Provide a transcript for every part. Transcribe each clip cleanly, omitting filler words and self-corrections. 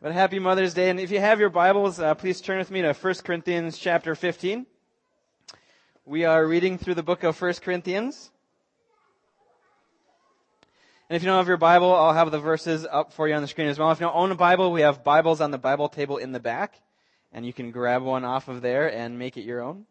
But happy Mother's Day. And if you have your Bibles, please turn with me to 1 Corinthians chapter 15. We are reading through the book of 1 Corinthians. And if you don't have your Bible, I'll have the verses up for you on the screen as well. If you don't own a Bible, we have Bibles on the Bible table in the back. And you can grab one off of there and make it your own.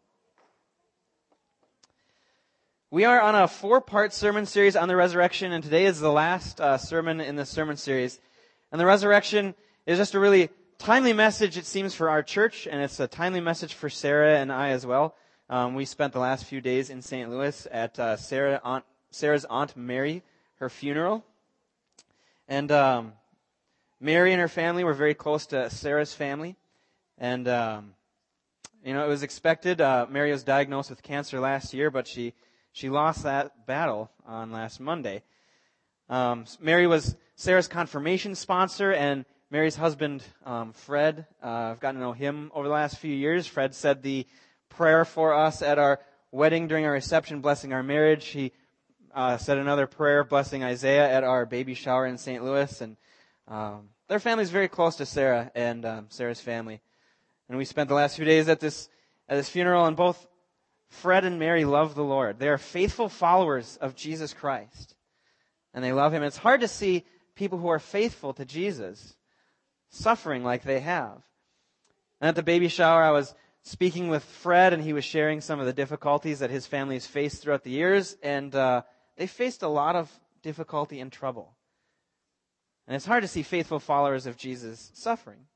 We are on a 4-part sermon series on the resurrection, and today is the last sermon in the sermon series. And the resurrection is just a really timely message, it seems, for our church, and it's a timely message for Sarah and I as well. We spent the last few days in St. Louis at Sarah's Aunt Mary, her funeral. And Mary and her family were very close to Sarah's family. And, it was expected. Mary was diagnosed with cancer last year, but she lost that battle on last Monday. Mary was Sarah's confirmation sponsor, and Mary's husband, Fred, I've gotten to know him over the last few years. Fred said the prayer for us at our wedding during our reception, blessing our marriage. He said another prayer, blessing Isaiah at our baby shower in St. Louis. And their family's very close to Sarah and Sarah's family. And we spent the last few days at this funeral, and both Fred and Mary love the Lord. They are faithful followers of Jesus Christ, and they love Him. It's hard to see people who are faithful to Jesus suffering like they have. And at the baby shower, I was speaking with Fred, and he was sharing some of the difficulties that his family has faced throughout the years, and they faced a lot of difficulty and trouble. And it's hard to see faithful followers of Jesus suffering.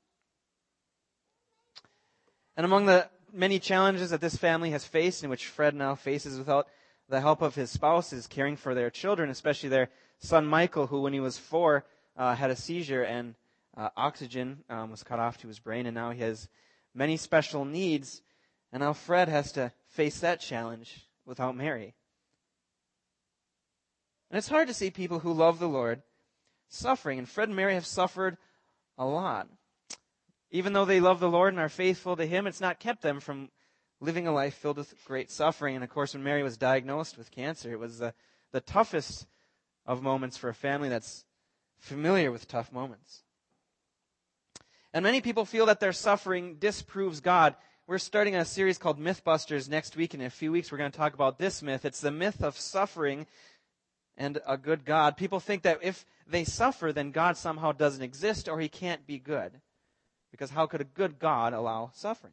And among the many challenges that this family has faced, and which Fred now faces without the help of his spouse, is caring for their children, especially their son Michael, who when he was 4 had a seizure and oxygen was cut off to his brain, and now he has many special needs, and now Fred has to face that challenge without Mary. And it's hard to see people who love the Lord suffering, and Fred and Mary have suffered a lot. Even though they love the Lord and are faithful to Him, it's not kept them from living a life filled with great suffering. And of course, when Mary was diagnosed with cancer, it was the toughest of moments for a family that's familiar with tough moments. And many people feel that their suffering disproves God. We're starting a series called Mythbusters next week. In a few weeks, we're going to talk about this myth. It's the myth of suffering and a good God. People think that if they suffer, then God somehow doesn't exist or He can't be good. Because how could a good God allow suffering?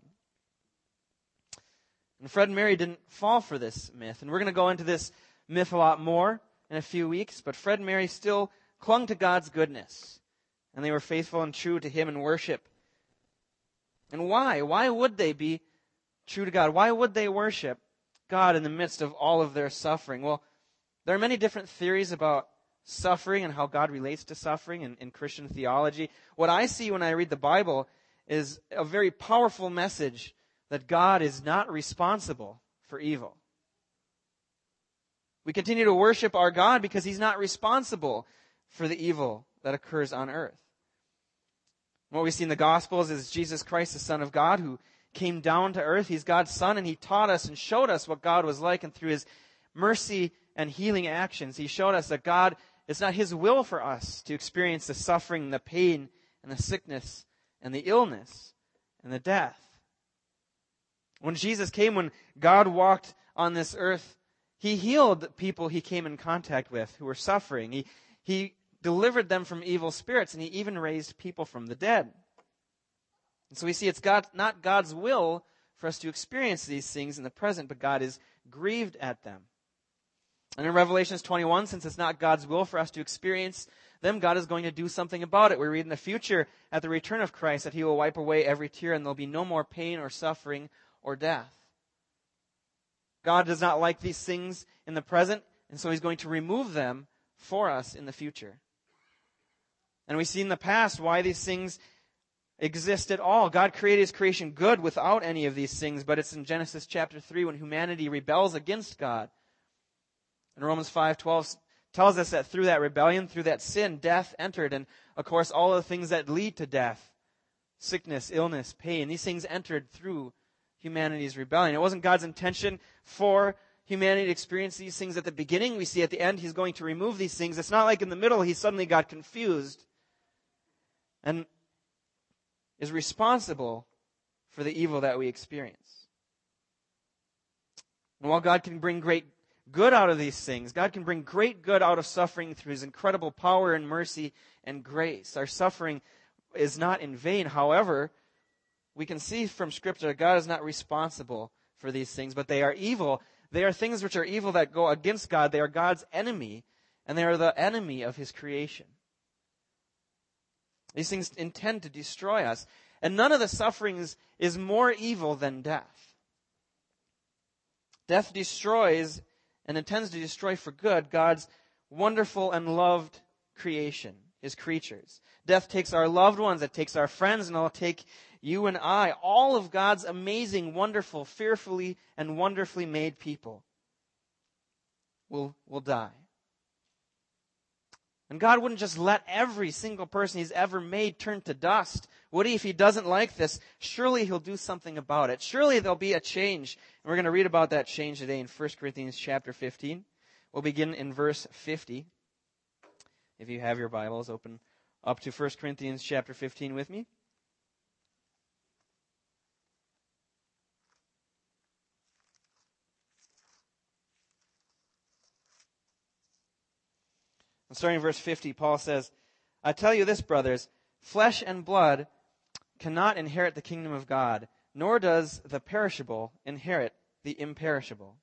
And Fred and Mary didn't fall for this myth. And we're going to go into this myth a lot more in a few weeks. But Fred and Mary still clung to God's goodness. And they were faithful and true to Him in worship. And why? Why would they be true to God? Why would they worship God in the midst of all of their suffering? Well, there are many different theories about suffering and how God relates to suffering in Christian theology. What I see when I read the Bible is a very powerful message that God is not responsible for evil. We continue to worship our God because He's not responsible for the evil that occurs on earth. What we see in the Gospels is Jesus Christ, the Son of God, who came down to earth. He's God's Son, and He taught us and showed us what God was like. And through His mercy and healing actions, He showed us that God, it's not His will for us to experience the suffering, the pain, and the sickness, and the illness, and the death. When Jesus came, when God walked on this earth, He healed people He came in contact with who were suffering. He delivered them from evil spirits, and He even raised people from the dead. And so we see it's not God's will for us to experience these things in the present, but God is grieved at them. And in Revelation 21, since it's not God's will for us to experience them, God is going to do something about it. We read in the future, at the return of Christ, that He will wipe away every tear, and there'll be no more pain or suffering or death. God does not like these things in the present, and so He's going to remove them for us in the future. And we see in the past why these things exist at all. God created His creation good without any of these things, but it's in Genesis chapter 3 when humanity rebels against God. And Romans 5:12 tells us that through that rebellion, through that sin, death entered. And of course, all of the things that lead to death, sickness, illness, pain, these things entered through humanity's rebellion. It wasn't God's intention for humanity to experience these things at the beginning. We see at the end He's going to remove these things. It's not like in the middle He suddenly got confused. And is responsible for the evil that we experience. And while God can bring great good out of these things, God can bring great good out of suffering through His incredible power and mercy and grace. Our suffering is not in vain. However, we can see from Scripture that God is not responsible for these things, but they are evil. They are things which are evil that go against God. They are God's enemy, and they are the enemy of His creation. These things intend to destroy us. And none of the sufferings is more evil than death. Death destroys and intends to destroy for good God's wonderful and loved creation, His creatures. Death takes our loved ones, it takes our friends, and it'll take you and I, all of God's amazing, wonderful, fearfully and wonderfully made people will die. And God wouldn't just let every single person He's ever made turn to dust. Would He? If He doesn't like this, surely He'll do something about it. Surely there'll be a change. And we're going to read about that change today in 1 Corinthians chapter 15. We'll begin in verse 50. If you have your Bibles, open up to 1 Corinthians chapter 15 with me. And starting in verse 50, Paul says, I tell you this, brothers, flesh and blood cannot inherit the kingdom of God, nor does the perishable inherit the imperishable.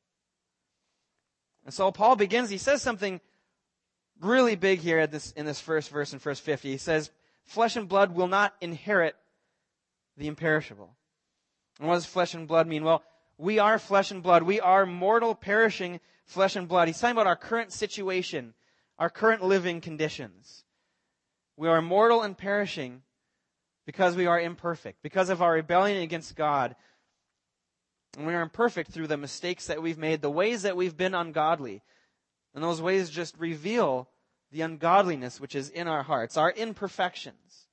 And so Paul begins, he says something really big here in this first verse in verse 50. He says, flesh and blood will not inherit the imperishable. And what does flesh and blood mean? Well, we are flesh and blood. We are mortal, perishing flesh and blood. He's talking about our current situation, our current living conditions. We are mortal and perishing because we are imperfect, because of our rebellion against God. And we are imperfect through the mistakes that we've made, the ways that we've been ungodly. And those ways just reveal the ungodliness which is in our hearts, our imperfections.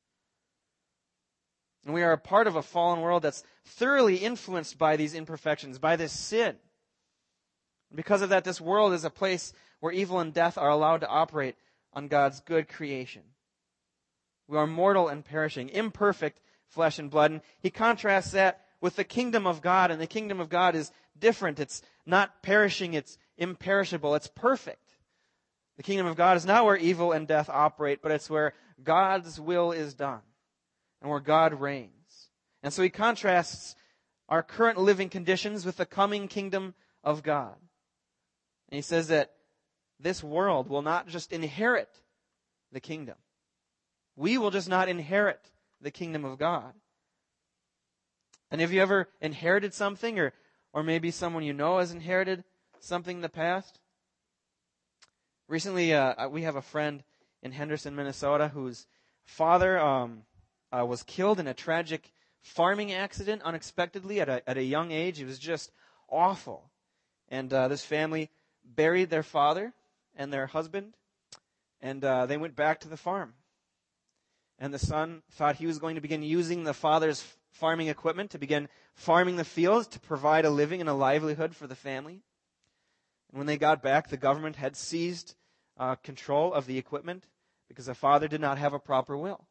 And we are a part of a fallen world that's thoroughly influenced by these imperfections, by this sin. And because of that, this world is a place where evil and death are allowed to operate on God's good creation. We are mortal and perishing, imperfect flesh and blood. And he contrasts that with the kingdom of God. And the kingdom of God is different. It's not perishing, it's imperishable. It's perfect. The kingdom of God is not where evil and death operate, but it's where God's will is done and where God reigns. And so he contrasts our current living conditions with the coming kingdom of God. And he says that this world will not just inherit the kingdom. We will just not inherit the kingdom of God. And have you ever inherited something, or maybe someone you know has inherited something in the past? Recently, we have a friend in Henderson, Minnesota, whose father was killed in a tragic farming accident unexpectedly at a young age. It was just awful. And this family buried their father and their husband, and they went back to the farm. And the son thought he was going to begin using the father's farming equipment to begin farming the fields to provide a living and a livelihood for the family. And when they got back, the government had seized control of the equipment because the father did not have a proper will.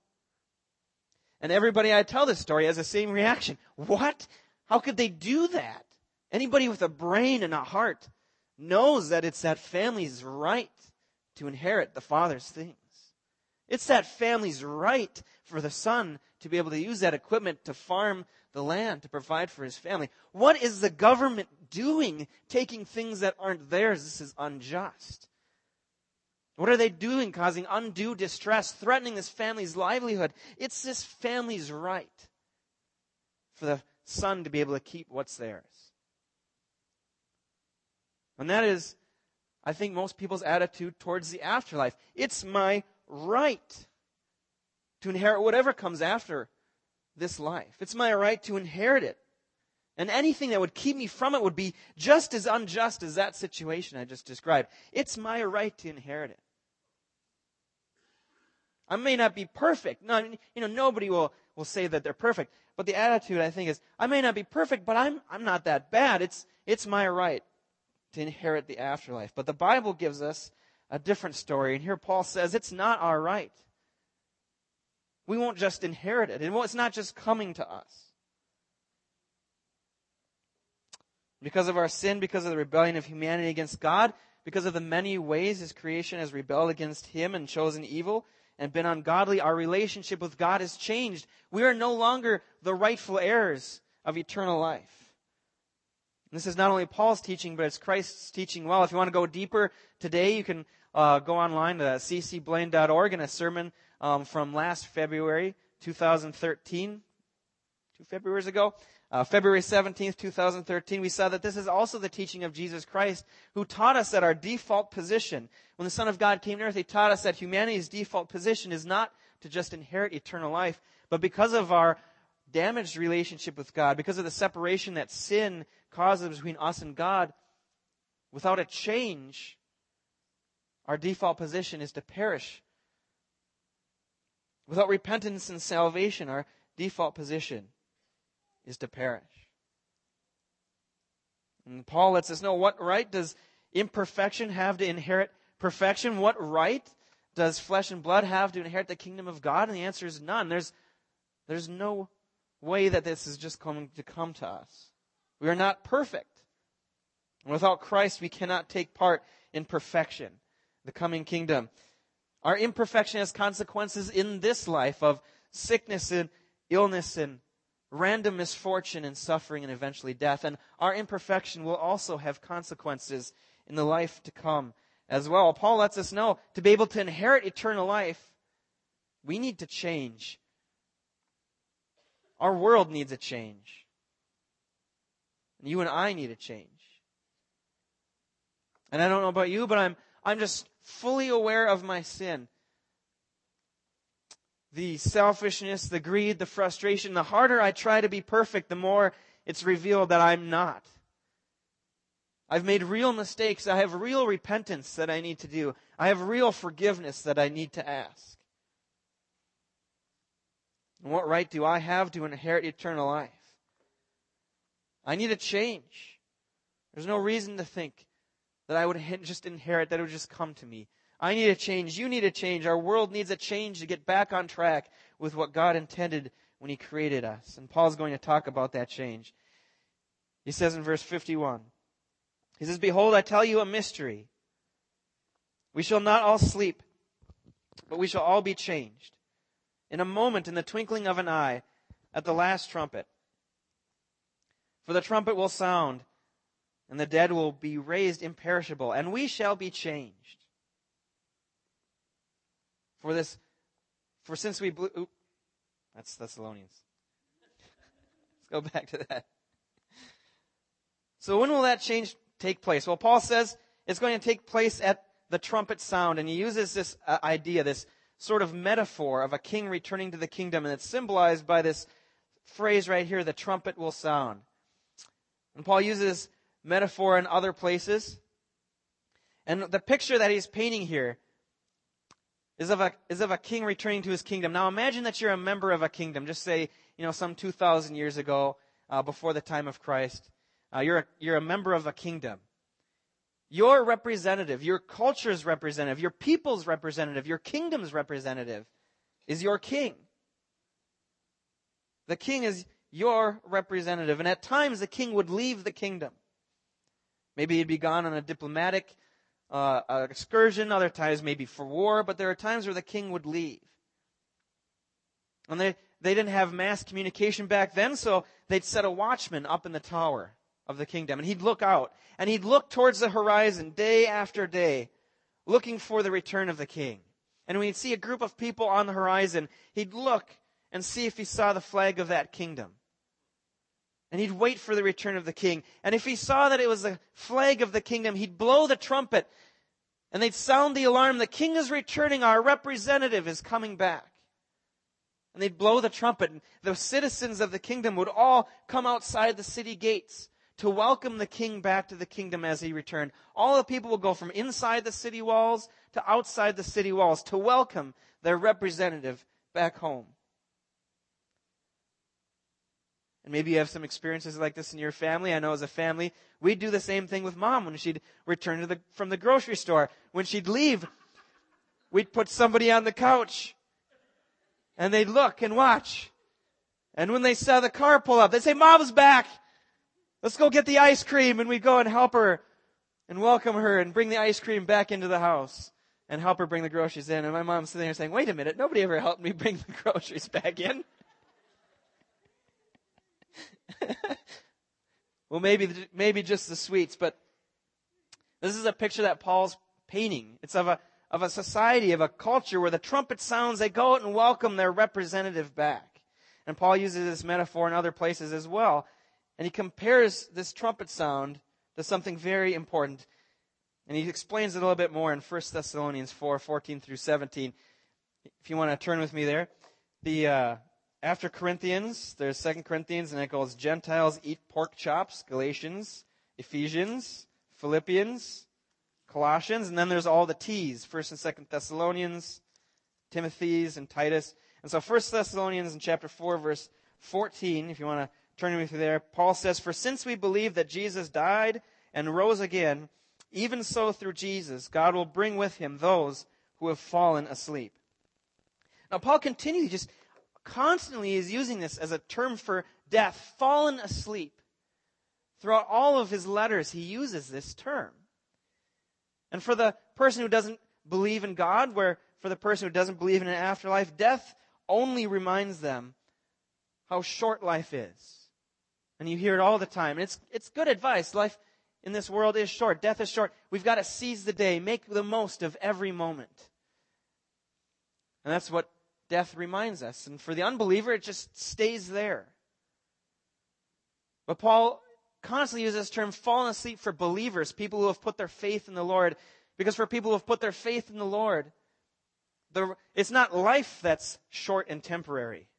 And everybody I tell this story has the same reaction. What? How could they do that? Anybody with a brain and a heart knows that it's that family's right to inherit the father's things. It's that family's right for the son to be able to use that equipment to farm the land, to provide for his family. What is the government doing, taking things that aren't theirs? This is unjust. What are they doing, causing undue distress, threatening this family's livelihood? It's this family's right for the son to be able to keep what's theirs. And that is, I think, most people's attitude towards the afterlife. It's my right to inherit whatever comes after this life. It's my right to inherit it. And anything that would keep me from it would be just as unjust as that situation I just described. It's my right to inherit it. I may not be perfect. No, nobody will say that they're perfect. But the attitude, I think, is, I may not be perfect, but I'm not that bad. It's my right to inherit the afterlife. But the Bible gives us a different story. And here Paul says it's not our right. we won't just inherit it. It's not just coming to us. Because of our sin, because of the rebellion of humanity against God, because of the many ways His creation has rebelled against Him and chosen evil and been ungodly, our relationship with God has changed. We are no longer the rightful heirs of eternal life. And this is not only Paul's teaching, but it's Christ's teaching well. If you want to go deeper today, you can go online to ccblaine.org and a sermon from last February 2013, 2 Februaries ago. February 17th, 2013, we saw that this is also the teaching of Jesus Christ, who taught us that our default position, when the Son of God came to earth, He taught us that humanity's default position is not to just inherit eternal life, but because of our damaged relationship with God, because of the separation that sin causes between us and God, without a change, our default position is to perish. Without repentance and salvation, our default position is to perish. And Paul lets us know, what right does imperfection have to inherit perfection? What right does flesh and blood have to inherit the kingdom of God? And the answer is none. There's no way that this is just going to come to us. We are not perfect. And without Christ, we cannot take part in perfection, the coming kingdom. Our imperfection has consequences in this life of sickness and illness and random misfortune and suffering and eventually death. And our imperfection will also have consequences in the life to come as well. Paul lets us know, to be able to inherit eternal life, we need to change. Our world needs a change. And you and I need a change. And I don't know about you, but I'm just fully aware of my sin. The selfishness, the greed, the frustration. The harder I try to be perfect, the more it's revealed that I'm not. I've made real mistakes. I have real repentance that I need to do. I have real forgiveness that I need to ask. And what right do I have to inherit eternal life? I need a change. There's no reason to think that I would just inherit, that it would just come to me. I need a change. You need a change. Our world needs a change to get back on track with what God intended when He created us. And Paul's going to talk about that change. He says in verse 51, he says, "Behold, I tell you a mystery. We shall not all sleep, but we shall all be changed. In a moment, in the twinkling of an eye, at the last trumpet. For the trumpet will sound, and the dead will be raised imperishable, and we shall be changed. For since we blew..." That's Thessalonians. Let's go back to that. So when will that change take place? Well, Paul says it's going to take place at the trumpet sound, and he uses this idea, this sort of metaphor of a king returning to the kingdom, and it's symbolized by this phrase right here, the trumpet will sound. And Paul uses metaphor in other places. And the picture that he's painting here is of a king returning to his kingdom. Now imagine that you're a member of a kingdom. Just say, some 2,000 years ago, before the time of Christ. You're a member of a kingdom. Your representative, your culture's representative, your people's representative, your kingdom's representative is your king. The king is your representative. And at times the king would leave the kingdom. Maybe he'd be gone on a diplomatic excursion, other times maybe for war, but there are times where the king would leave. And they didn't have mass communication back then, so they'd set a watchman up in the tower of the kingdom, and he'd look out, and he'd look towards the horizon day after day, looking for the return of the king. And when he'd see a group of people on the horizon, he'd look and see if he saw the flag of that kingdom. And he'd wait for the return of the king. And if he saw that it was the flag of the kingdom, he'd blow the trumpet, and they'd sound the alarm, the king is returning, our representative is coming back. And they'd blow the trumpet, and the citizens of the kingdom would all come outside the city gates to welcome the king back to the kingdom as he returned. All the people will go from inside the city walls to outside the city walls to welcome their representative back home. And maybe you have some experiences like this in your family. I know as a family, we'd do the same thing with Mom when she'd return from the grocery store. When she'd leave, we'd put somebody on the couch And they'd look and watch. And when they saw the car pull up, they'd say, Mom's back. Let's go get the ice cream. And we'd go and help her and welcome her and bring the ice cream back into the house and help her bring the groceries in. And my mom's sitting there saying, wait a minute, nobody ever helped me bring the groceries back in. Well, maybe just the sweets, but this is a picture that Paul's painting. It's of a society, of a culture where the trumpet sounds, they go out and welcome their representative back. And Paul uses this metaphor in other places as well. And he compares this trumpet sound to something very important. And he explains it a little bit more in 1 Thessalonians 4:14 through 17. If you want to turn with me there. After Corinthians, there's 2 Corinthians, and it goes Gentiles eat pork chops, Galatians, Ephesians, Philippians, Colossians, and then there's all the T's, 1 and 2 Thessalonians, Timothy's, and Titus. And so 1 Thessalonians in chapter 4, verse 14, if you want to turn with me there, Paul says, For since we believe that Jesus died and rose again, even so through Jesus, God will bring with him those who have fallen asleep. Now Paul continually just constantly is using this as a term for death, fallen asleep. Throughout all of his letters, he uses this term. And for the person who doesn't believe in God, for the person who doesn't believe in an afterlife, death only reminds them how short life is. And you hear it all the time. And it's good advice. Life in this world is short. Death is short. We've got to seize the day, make the most of every moment. And that's what death reminds us. And for the unbeliever, it just stays there. But Paul constantly uses this term, fallen asleep, for believers, people who have put their faith in the Lord. Because for people who have put their faith in the Lord, it's not life that's short and temporary.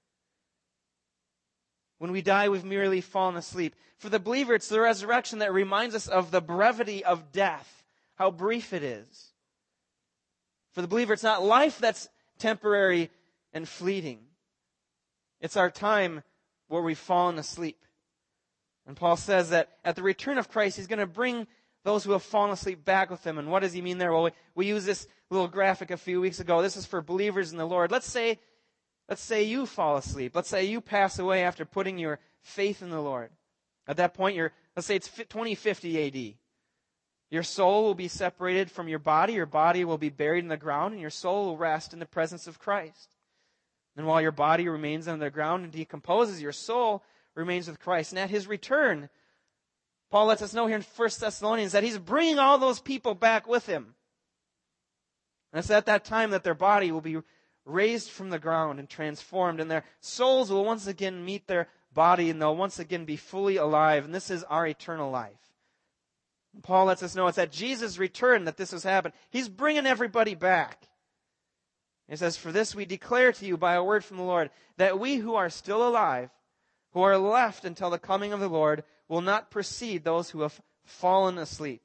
When we die, we've merely fallen asleep. For the believer, it's the resurrection that reminds us of the brevity of death, how brief it is. For the believer, it's not life that's temporary and fleeting. It's our time where we've fallen asleep. And Paul says that at the return of Christ, he's going to bring those who have fallen asleep back with him. And what does he mean there? Well, we used this little graphic a few weeks ago. This is for believers in the Lord. Let's say you fall asleep. Let's say you pass away after putting your faith in the Lord. At that point, let's say it's 2050 AD. Your soul will be separated from your body will be buried in the ground, and your soul will rest in the presence of Christ. And while your body remains on the ground and decomposes, your soul remains with Christ. And at his return, Paul lets us know here in 1 Thessalonians that he's bringing all those people back with him. And it's at that time that their body will be raised from the ground and transformed, and their souls will once again meet their body, and they'll once again be fully alive. And this is our eternal life. And Paul lets us know it's at Jesus' return that this has happened. He's bringing everybody back. He says, For this we declare to you by a word from the Lord, that we who are still alive, who are left until the coming of the Lord, will not precede those who have fallen asleep.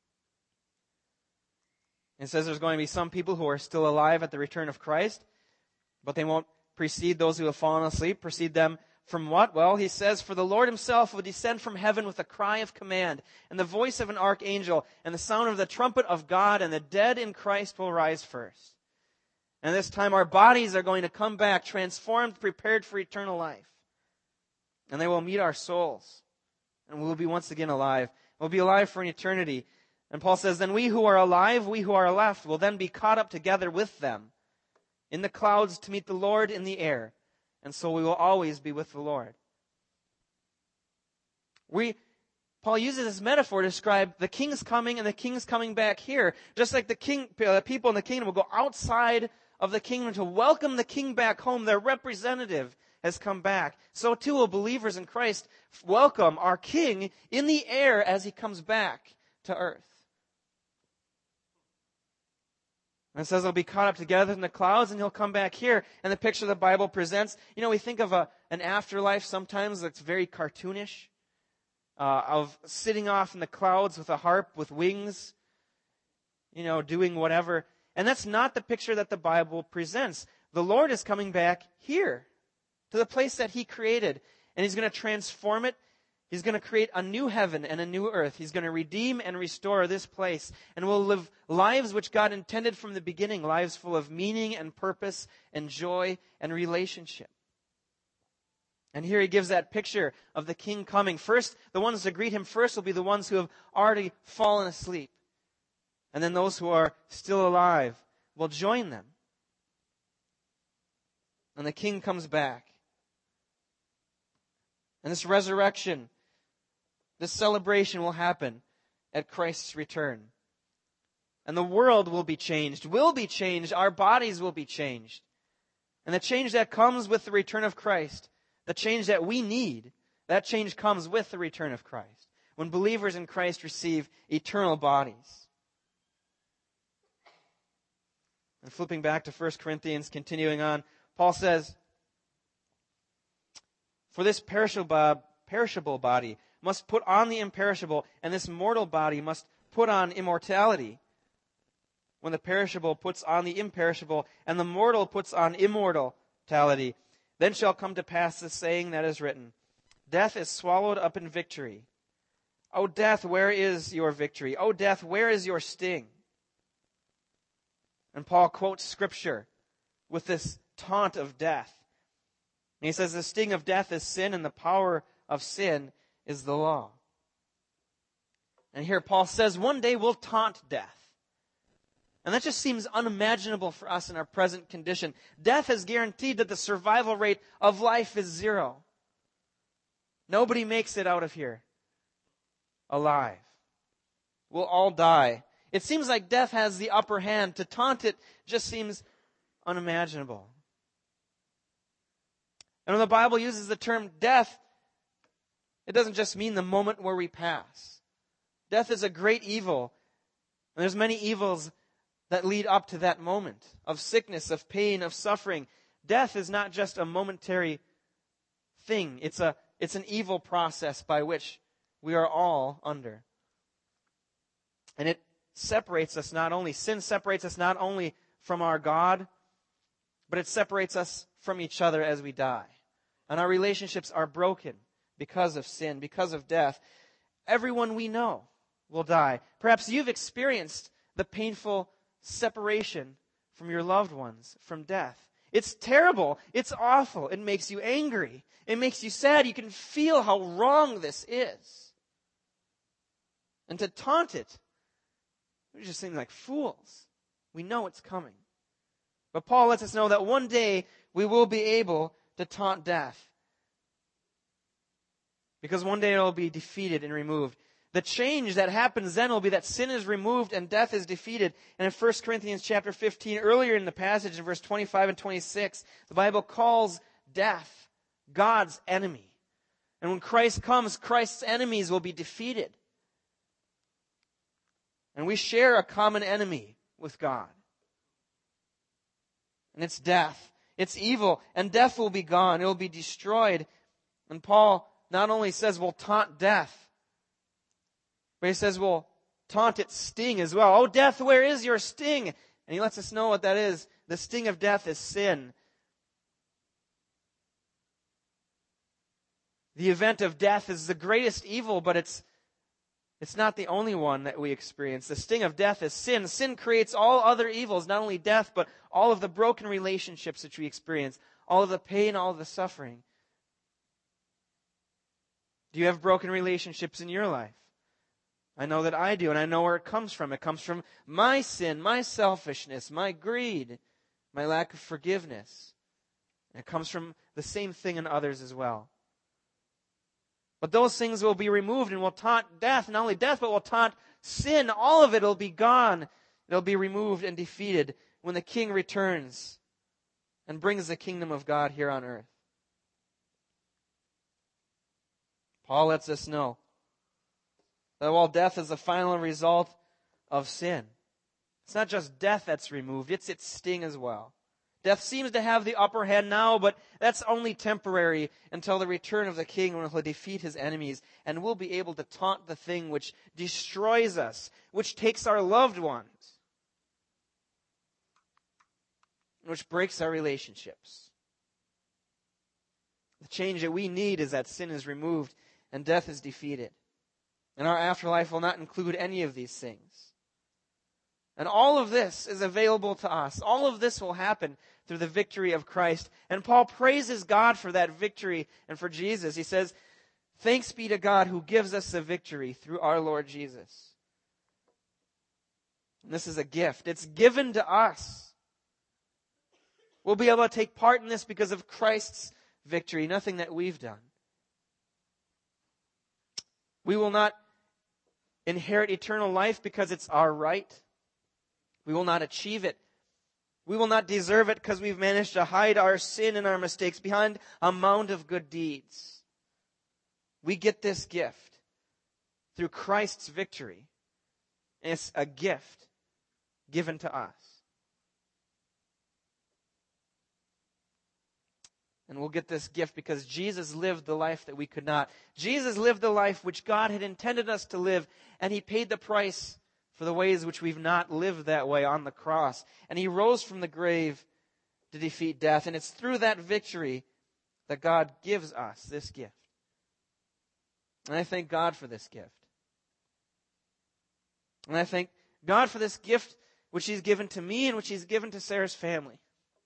It says there's going to be some people who are still alive at the return of Christ, but they won't precede those who have fallen asleep. Precede them from what? Well, he says, For the Lord himself will descend from heaven with a cry of command, and the voice of an archangel, and the sound of the trumpet of God, and the dead in Christ will rise first. And this time our bodies are going to come back, transformed, prepared for eternal life. And they will meet our souls, and we will be once again alive. We'll be alive for an eternity. And Paul says, Then we who are alive, we who are left, will then be caught up together with them in the clouds to meet the Lord in the air. And so we will always be with the Lord. Paul uses this metaphor to describe the king's coming and the king's coming back here. Just like the people in the kingdom will go outside of the kingdom to welcome the king back home, their representative has come back. So too will believers in Christ welcome our king in the air as he comes back to earth. And it says they'll be caught up together in the clouds, and he'll come back here. And the picture the Bible presents, we think of an afterlife sometimes that's very cartoonish, of sitting off in the clouds with a harp with wings, doing whatever. And that's not the picture that the Bible presents. The Lord is coming back here, to the place that he created. And he's going to transform it, He's going to create a new heaven and a new earth. He's going to redeem and restore this place. And we'll live lives which God intended from the beginning, lives full of meaning and purpose and joy and relationship. And here he gives that picture of the King coming. First, the ones to greet him first will be the ones who have already fallen asleep. And then those who are still alive will join them. And the King comes back. And this resurrection, this celebration will happen at Christ's return. And the world will be changed, our bodies will be changed. And the change that comes with the return of Christ, the change that we need, that change comes with the return of Christ. When believers in Christ receive eternal bodies. And flipping back to 1 Corinthians, continuing on, Paul says, "For this perishable body must put on the imperishable, and this mortal body must put on immortality. When the perishable puts on the imperishable, and the mortal puts on immortality, then shall come to pass the saying that is written, Death is swallowed up in victory. O death, where is your victory? O death, where is your sting?" And Paul quotes Scripture with this taunt of death. And he says, "The sting of death is sin, and the power of sin is the law." And here Paul says, one day we'll taunt death. And that just seems unimaginable for us in our present condition. Death has guaranteed that the survival rate of life is 0. Nobody makes it out of here alive. We'll all die. It seems like death has the upper hand. To taunt it just seems unimaginable. And when the Bible uses the term death, it doesn't just mean the moment where we pass. Death is a great evil. And there's many evils that lead up to that moment of sickness, of pain, of suffering. Death is not just a momentary thing. It's an evil process by which we are all under. And it separates us not only, sin separates us not only from our God, but it separates us from each other as we die. And our relationships are broken because of sin, because of death. Everyone we know will die. Perhaps you've experienced the painful separation from your loved ones, from death. It's terrible. It's awful. It makes you angry. It makes you sad. You can feel how wrong this is. And to taunt it, we just seem like fools. We know it's coming. But Paul lets us know that one day we will be able to taunt death. Because one day it will be defeated and removed. The change that happens then will be that sin is removed and death is defeated. And in 1 Corinthians chapter 15, earlier in the passage in verse 25 and 26, the Bible calls death God's enemy. And when Christ comes, Christ's enemies will be defeated. And we share a common enemy with God. And it's death. It's evil. And death will be gone. It will be destroyed. And Paul not only says we'll taunt death, but he says we'll taunt its sting as well. Oh, death, where is your sting? And he lets us know what that is. The sting of death is sin. The event of death is the greatest evil, but it's not the only one that we experience. The sting of death is sin. Sin creates all other evils, not only death, but all of the broken relationships that we experience, all of the pain, all of the suffering. Do you have broken relationships in your life? I know that I do, and I know where it comes from. It comes from my sin, my selfishness, my greed, my lack of forgiveness. And it comes from the same thing in others as well. But those things will be removed, and will taunt death. Not only death, but will taunt sin. All of it will be gone. It will be removed and defeated when the King returns and brings the kingdom of God here on earth. Paul lets us know that while death is the final result of sin, it's not just death that's removed, it's its sting as well. Death seems to have the upper hand now, but that's only temporary until the return of the King, when he'll defeat his enemies, and we'll be able to taunt the thing which destroys us, which takes our loved ones, which breaks our relationships. The change that we need is that sin is removed and death is defeated. And our afterlife will not include any of these things. And all of this is available to us. All of this will happen through the victory of Christ. And Paul praises God for that victory and for Jesus. He says, "Thanks be to God who gives us the victory through our Lord Jesus." And this is a gift. It's given to us. We'll be able to take part in this because of Christ's victory, nothing that we've done. We will not inherit eternal life because it's our right. We will not achieve it. We will not deserve it because we've managed to hide our sin and our mistakes behind a mound of good deeds. We get this gift through Christ's victory. And it's a gift given to us. And we'll get this gift because Jesus lived the life that we could not. Jesus lived the life which God had intended us to live, and He paid the price for the ways which we've not lived that way on the cross. And He rose from the grave to defeat death. And it's through that victory that God gives us this gift. And I thank God for this gift. And I thank God for this gift which He's given to me and which He's given to Sarah's family.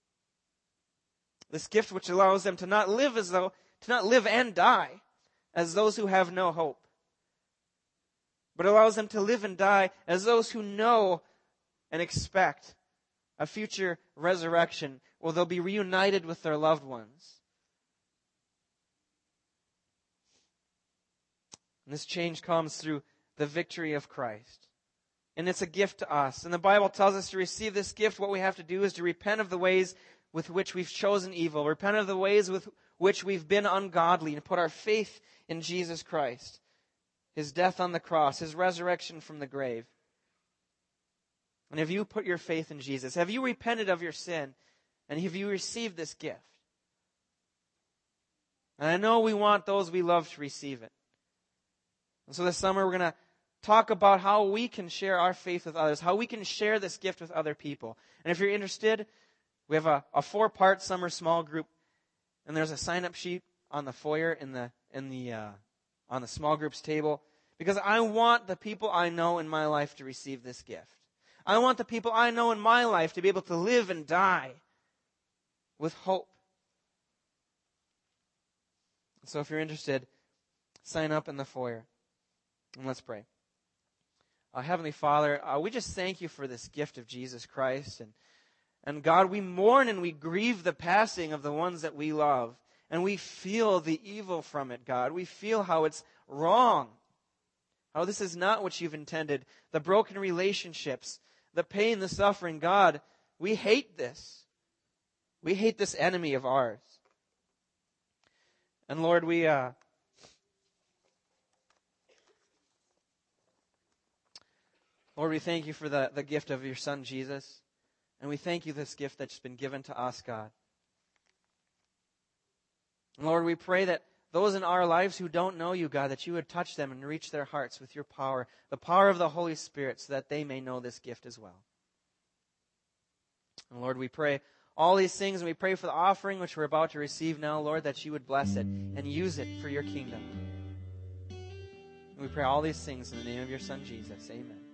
This gift which allows them to not live and die as those who have no hope, but allows them to live and die as those who know and expect a future resurrection where they'll be reunited with their loved ones. And this change comes through the victory of Christ. And it's a gift to us. And the Bible tells us to receive this gift, what we have to do is to repent of the ways with which we've chosen evil, repent of the ways with which we've been ungodly, and put our faith in Jesus Christ, His death on the cross, His resurrection from the grave. And have you put your faith in Jesus? Have you repented of your sin? And have you received this gift? And I know we want those we love to receive it. And so this summer we're going to talk about how we can share our faith with others, how we can share this gift with other people. And if you're interested, we have a 4-part summer small group, and there's a sign-up sheet on the foyer on the small groups table, because I want the people I know in my life to receive this gift. I want the people I know in my life to be able to live and die with hope. So if you're interested, sign up in the foyer, and let's pray. Heavenly Father, we just thank You for this gift of Jesus Christ. And God, we mourn and we grieve the passing of the ones that we love. And we feel the evil from it, God. We feel how it's wrong. How this is not what You've intended. The broken relationships, the pain, the suffering. God, we hate this. We hate this enemy of ours. And Lord, we thank You for the gift of Your Son, Jesus. And we thank You this gift that's been given to us, God. And Lord, we pray that those in our lives who don't know You, God, that You would touch them and reach their hearts with Your power, the power of the Holy Spirit, so that they may know this gift as well. And Lord, we pray all these things, and we pray for the offering which we're about to receive now, Lord, that You would bless it and use it for Your kingdom. And we pray all these things in the name of Your Son, Jesus. Amen.